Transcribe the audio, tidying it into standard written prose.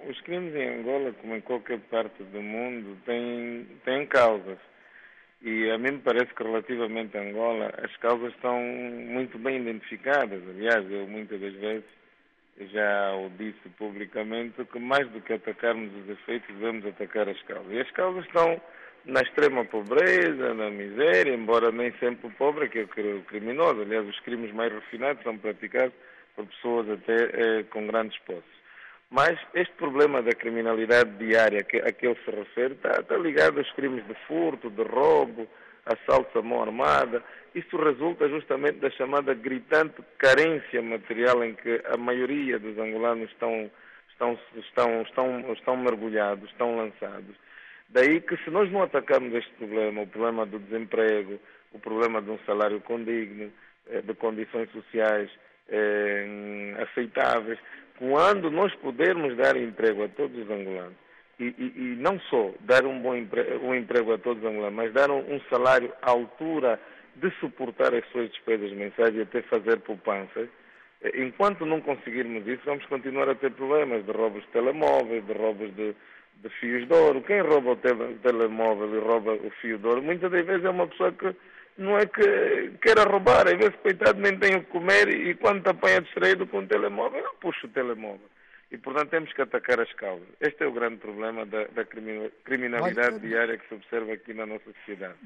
Os crimes em Angola, como em qualquer parte do mundo, têm causas. E a mim me parece que relativamente a Angola, as causas estão muito bem identificadas. Aliás, eu muitas das vezes já o disse publicamente que mais do que atacarmos os efeitos, devemos atacar as causas. E as causas estão na extrema pobreza, na miséria, embora nem sempre o pobre é que é o criminoso. Aliás, os crimes mais refinados são praticados por pessoas até com grandes posses. Mas este problema da criminalidade diária a que ele se refere está ligado aos crimes de furto, de roubo, assaltos à mão armada. Isso resulta justamente da chamada gritante carência material em que a maioria dos angolanos estão mergulhados, estão lançados. Daí que se nós não atacarmos este problema, o problema do desemprego, o problema de um salário condigno, de condições sociais aceitáveis, quando nós pudermos dar emprego a todos os angolanos, e não só dar um bom emprego a todos os angolanos, mas dar um salário à altura de suportar as suas despesas mensais e até fazer poupanças, enquanto não conseguirmos isso, vamos continuar a ter problemas de roubos de telemóveis, de roubos de fios de ouro. Quem rouba o telemóvel e rouba o fio de ouro, muitas das vezes é uma pessoa que não é que queira roubar, às vezes, coitado, nem tem o que comer e quando te apanha distraído com o telemóvel, não puxa o telemóvel. E, portanto, temos que atacar as causas. Este é o grande problema da criminalidade diária que se observa aqui na nossa sociedade.